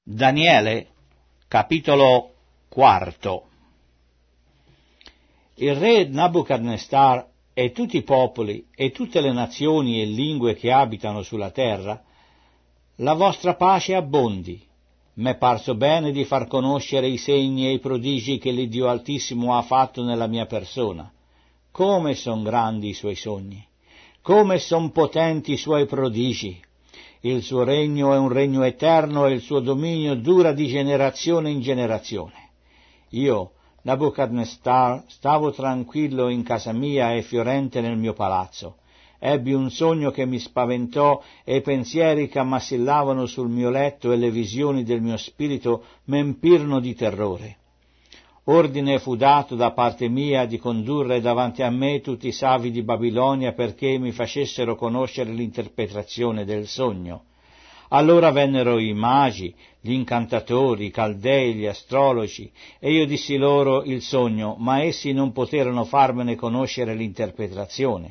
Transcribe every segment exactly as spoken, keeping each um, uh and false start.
Daniele, capitolo quarto. Il re Nabucodonosor e tutti i popoli e tutte le nazioni e lingue che abitano sulla terra, la vostra pace abbondi. M'è parso bene di far conoscere i segni e i prodigi che l'Iddio Altissimo ha fatto nella mia persona. Come son grandi i suoi sogni, come son potenti i suoi prodigi. Il suo regno è un regno eterno e il suo dominio dura di generazione in generazione. Io, Nabucodonosor, stavo tranquillo in casa mia e fiorente nel mio palazzo. Ebbi un sogno che mi spaventò e i pensieri che ammassillavano sul mio letto e le visioni del mio spirito m'empirono di terrore. Ordine fu dato da parte mia di condurre davanti a me tutti i savi di Babilonia perché mi facessero conoscere l'interpretazione del sogno. Allora vennero i magi, gli incantatori, i caldei, gli astrologi, e io dissi loro il sogno, ma essi non poterono farmene conoscere l'interpretazione.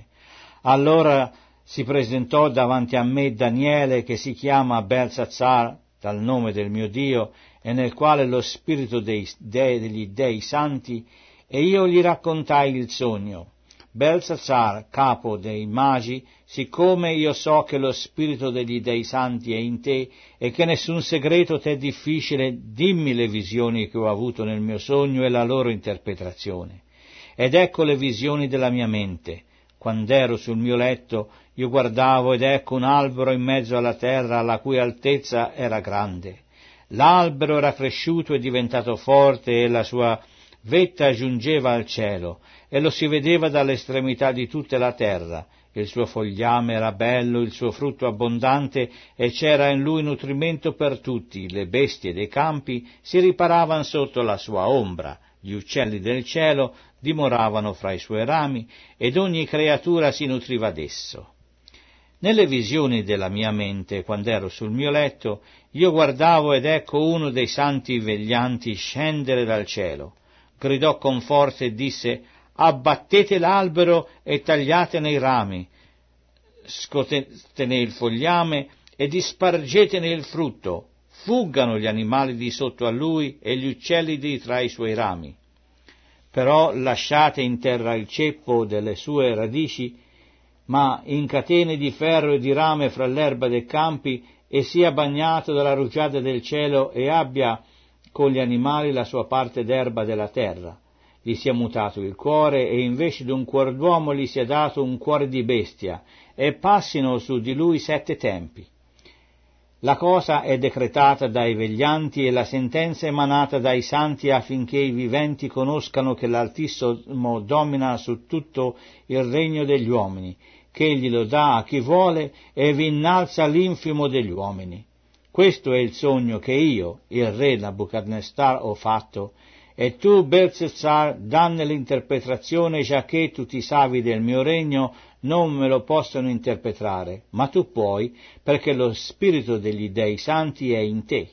Allora si presentò davanti a me Daniele, che si chiama Belteshazzar, dal nome del mio Dio, e nel quale lo spirito dei dei, degli dei santi, e io gli raccontai il sogno. Belteshazzar, capo dei magi, siccome io so che lo spirito degli dei santi è in te e che nessun segreto t'è difficile, dimmi le visioni che ho avuto nel mio sogno e la loro interpretazione. Ed ecco le visioni della mia mente. Quand'ero sul mio letto, io guardavo ed ecco un albero in mezzo alla terra, la cui altezza era grande. L'albero era cresciuto e diventato forte e la sua vetta giungeva al cielo e lo si vedeva dall'estremità di tutta la terra. Il suo fogliame era bello, il suo frutto abbondante e c'era in lui nutrimento per tutti. Le bestie dei campi si riparavan sotto la sua ombra. Gli uccelli del cielo dimoravano fra i suoi rami ed ogni creatura si nutriva d'esso. Nelle visioni della mia mente, quando ero sul mio letto, io guardavo ed ecco uno dei santi veglianti scendere dal cielo. Gridò con forza e disse: abbattete l'albero e tagliatene i rami, scotetene il fogliame e dispargetene il frutto. Fuggano gli animali di sotto a lui e gli uccelli di tra i suoi rami. Però lasciate in terra il ceppo delle sue radici, ma in catene di ferro e di rame fra l'erba dei campi, e sia bagnato dalla rugiada del cielo e abbia con gli animali la sua parte d'erba della terra. Gli sia mutato il cuore e invece d'un cuor d'uomo gli sia dato un cuore di bestia, e passino su di lui sette tempi. La cosa è decretata dai veglianti e la sentenza emanata dai santi affinché i viventi conoscano che l'Altissimo domina su tutto il regno degli uomini, che egli lo dà a chi vuole e vi innalza l'infimo degli uomini. Questo è il sogno che io, il re Nabucodonosor, ho fatto, e tu, Belteshazzar, danne l'interpretazione, giacché tutti i savi del mio regno non me lo possono interpretare, ma tu puoi, perché lo spirito degli dei santi è in te.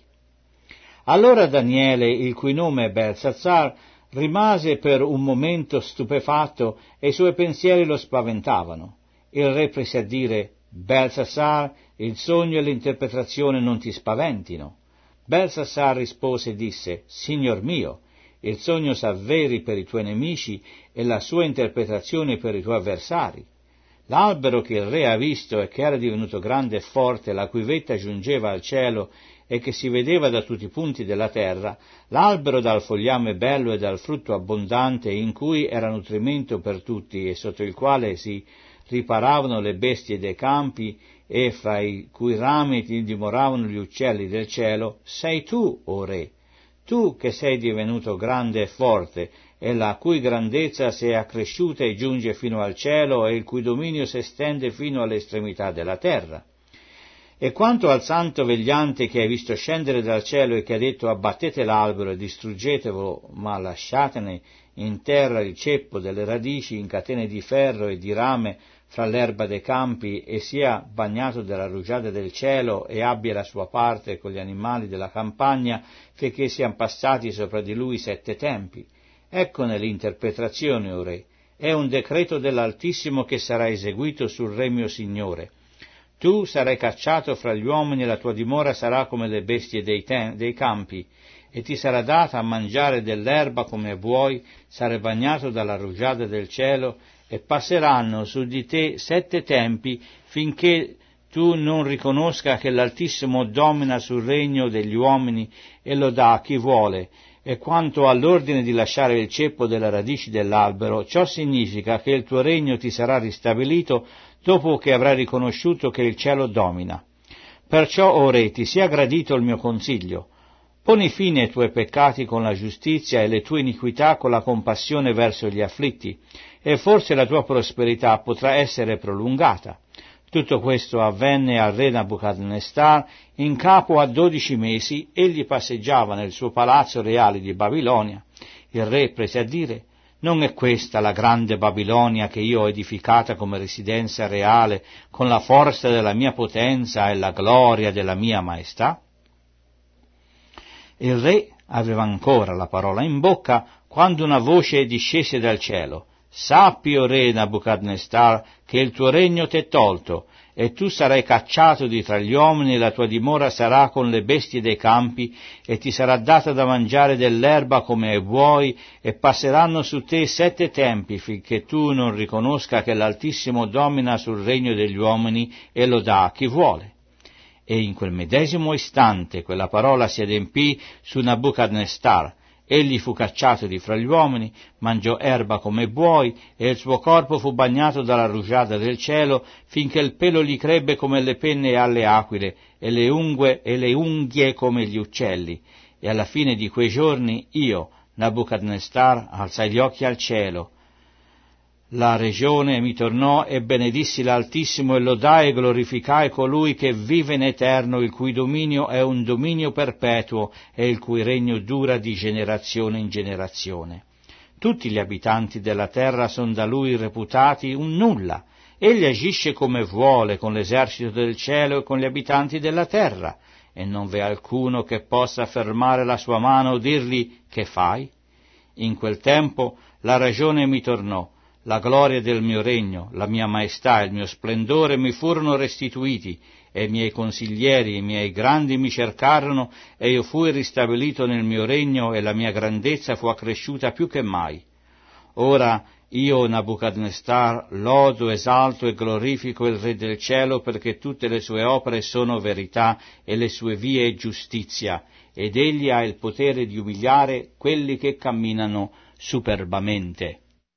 Allora Daniele, il cui nome è Belteshazzar, rimase per un momento stupefatto e i suoi pensieri lo spaventavano. Il re prese a dire: Belteshazzar, il sogno e l'interpretazione non ti spaventino. Belteshazzar rispose e disse: Signor mio, il sogno s'avveri per i tuoi nemici e la sua interpretazione per i tuoi avversari. L'albero che il re ha visto e che era divenuto grande e forte, la cui vetta giungeva al cielo e che si vedeva da tutti i punti della terra, l'albero dal fogliame bello e dal frutto abbondante, in cui era nutrimento per tutti e sotto il quale si riparavano le bestie dei campi e fra i cui rami dimoravano gli uccelli del cielo, sei tu, o re, tu che sei divenuto grande e forte, e la cui grandezza si è accresciuta e giunge fino al cielo, e il cui dominio si estende fino alle estremità della terra. E quanto al santo vegliante che hai visto scendere dal cielo e che ha detto: abbattete l'albero e distruggetelo, ma lasciatene in terra il ceppo delle radici in catene di ferro e di rame fra l'erba dei campi, e sia bagnato dalla rugiada del cielo e abbia la sua parte con gli animali della campagna, finché siano passati sopra di lui sette tempi. Eccone l'interpretazione, o re, è un decreto dell'Altissimo che sarà eseguito sul re mio signore. Tu sarai cacciato fra gli uomini e la tua dimora sarà come le bestie dei, ten- dei campi, e ti sarà data a mangiare dell'erba come vuoi, sarai bagnato dalla rugiada del cielo, e passeranno su di te sette tempi finché tu non riconosca che l'Altissimo domina sul regno degli uomini e lo dà a chi vuole. E quanto all'ordine di lasciare il ceppo delle radici dell'albero, ciò significa che il tuo regno ti sarà ristabilito dopo che avrai riconosciuto che il cielo domina. Perciò, o re, ti sia gradito il mio consiglio. Poni fine ai tuoi peccati con la giustizia e le tue iniquità con la compassione verso gli afflitti, e forse la tua prosperità potrà essere prolungata. Tutto questo avvenne al re Nabucodonosor in capo a dodici mesi. Egli passeggiava nel suo palazzo reale di Babilonia. Il re prese a dire: non è questa la grande Babilonia che io ho edificata come residenza reale, con la forza della mia potenza e la gloria della mia maestà? Il re aveva ancora la parola in bocca quando una voce discese dal cielo: sappi, o re Nabucodonosor, che il tuo regno t'è tolto, e tu sarai cacciato di tra gli uomini, e la tua dimora sarà con le bestie dei campi, e ti sarà data da mangiare dell'erba come vuoi, e passeranno su te sette tempi finché tu non riconosca che l'Altissimo domina sul regno degli uomini e lo dà a chi vuole. E in quel medesimo istante quella parola si adempì su Nabucodonosor. Egli fu cacciato di fra gli uomini, mangiò erba come buoi, e il suo corpo fu bagnato dalla rugiada del cielo, finché il pelo gli crebbe come le penne alle aquile, e le unghie e le unghie come gli uccelli. E alla fine di quei giorni io, Nabucodonosor, alzai gli occhi al cielo. La regione mi tornò e benedissi l'Altissimo e lodai e glorificai colui che vive in eterno, il cui dominio è un dominio perpetuo e il cui regno dura di generazione in generazione. Tutti gli abitanti della terra sono da lui reputati un nulla. Egli agisce come vuole con l'esercito del cielo e con gli abitanti della terra, e non v'è alcuno che possa fermare la sua mano o dirgli: che fai? In quel tempo la ragione mi tornò. La gloria del mio regno, la mia maestà e il mio splendore mi furono restituiti, e i miei consiglieri e i miei grandi mi cercarono, e io fui ristabilito nel mio regno, e la mia grandezza fu accresciuta più che mai. Ora io, Nabucodonosor, lodo, esalto e glorifico il Re del cielo, perché tutte le sue opere sono verità e le sue vie giustizia, ed egli ha il potere di umiliare quelli che camminano superbamente.